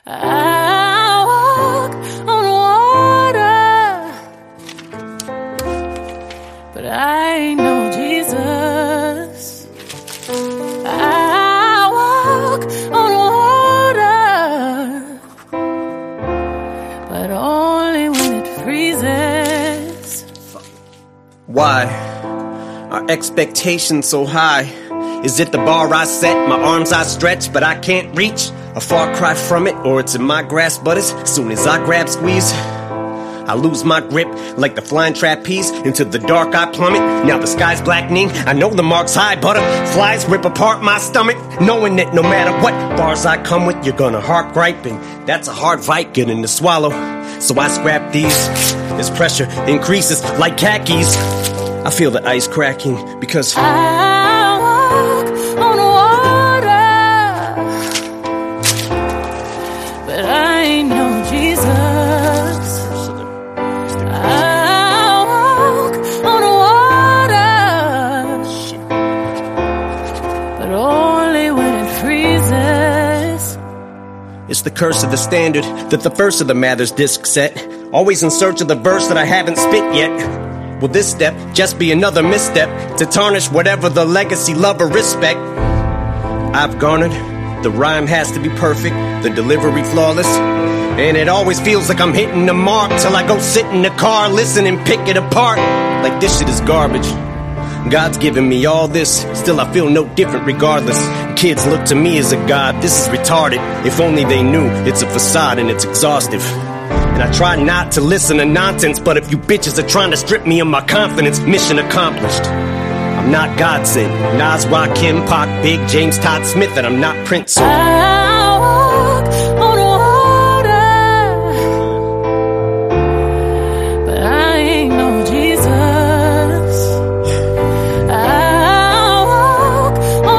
I walk on water, but I ain't no Jesus. I walk on water, but only when it freezes. Why are expectations so high? Is it the bar I set, my arms I stretch, but I can't reach? A far cry from it, or it's in my grasp, but as soon as I grab, squeeze, I lose my grip like the flying trapeze. Into the dark I plummet, now the sky's blackening. I know the mark's high, butterflies rip apart my stomach, knowing that no matter what bars I come with, you're gonna heart gripe, and that's a hard fight getting to swallow. So I scrap these, as pressure increases like khakis. I feel the ice cracking because I walk on water, but I ain't no Jesus. I walk on water, but only when it freezes. it's the curse of the standard that the first of the Mathers disc set. Always in search of the verse that I haven't spit yet. Will this step just be another misstep to tarnish whatever the legacy, love, or respect I've garnered? The rhyme has to be perfect, the delivery flawless, and it always feels like I'm hitting the mark till I go sit in the car, listen and pick it apart like this shit is garbage. God's given me all this, still I feel no different regardless. Kids look to me as a god, this is retarded. If only they knew it's a facade and it's exhaustive. And I try not to listen to nonsense, but if you bitches are trying to strip me of my confidence, mission accomplished. I'm not God sent, Nas, Rakim, Pac, Big, James, Todd Smith, and I'm not Prince. So I walk on water, but I ain't no Jesus. I walk on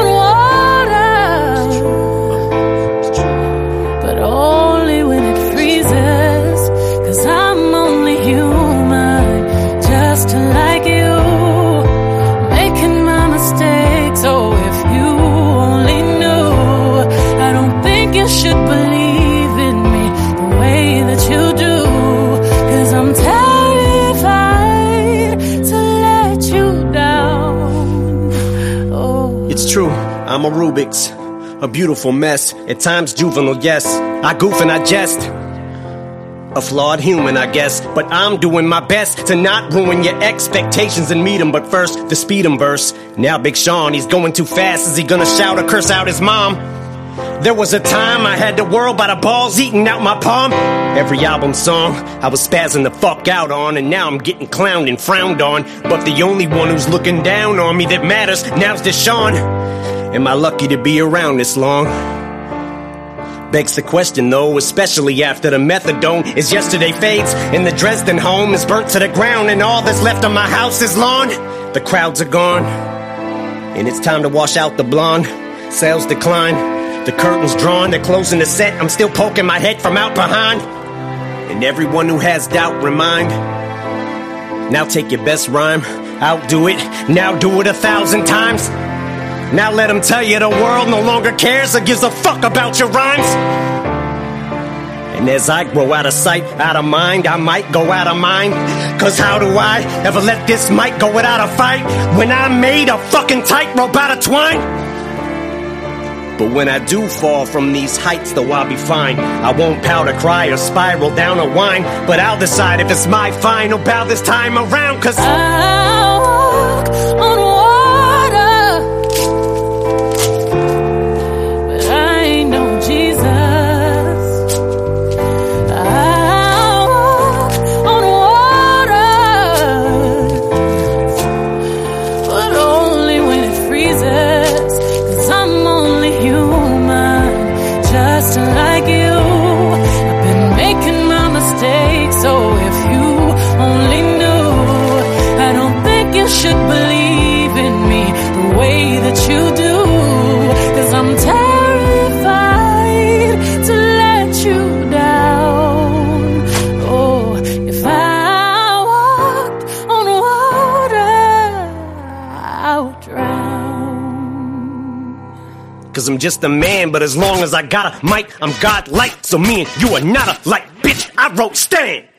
water, but only when it freezes. 'Cause I'm only human, just like you, making my mistakes. Oh, if you only knew, I don't think you should believe in me the way that you do. 'Cause I'm terrified to let you down. Oh, it's true, I'm a Rubik's, a beautiful mess, at times juvenile, yes. I goof and I jest. A flawed human, I guess, but I'm doing my best to not ruin your expectations and meet 'em. But first, the speed 'em verse. Now Big Sean, he's going too fast. Is he gonna shout or curse out his mom? There was a time I had the world by the balls eating out my palm. Every album song I was spazzing the fuck out on, and now I'm getting clowned and frowned on. But the only one who's looking down on me that matters now's Deshaun. Am I lucky to be around this long? Begs the question though, especially after the methadone is yesterday fades and the Dresden home is burnt to the ground and all that's left of my house is lawn. The crowds are gone and it's time to wash out the blonde. Sales decline, the curtains drawn, they're closing the set. I'm still poking my head from out behind. And everyone who has doubt remind, now take your best rhyme, outdo it, now do it 1,000 times. Now let them tell you the world no longer cares or gives a fuck about your rhymes. And as I grow out of sight, out of mind, I might go out of mind. 'Cause how do I ever let this mic go without a fight when I made a fucking tightrope out of twine? But when I do fall from these heights, though I'll be fine. I won't pout or cry or spiral down or whine, but I'll decide if it's my final bow this time around. 'Cause I walk on water, but I ain't no Jesus. I walk on water, but only when it freezes. 'Cause I'm only human, just like you. I've been making my mistakes, so if you only knew, I don't think you should believe in me the way that you do. 'Cause I'm terrified to let you down. Oh, if I walked on water, I would drown. 'Cause cause I'm just a man. But as long as I got a mic, I'm godlike. So me and you are not alike, bitch. I wrote Stan.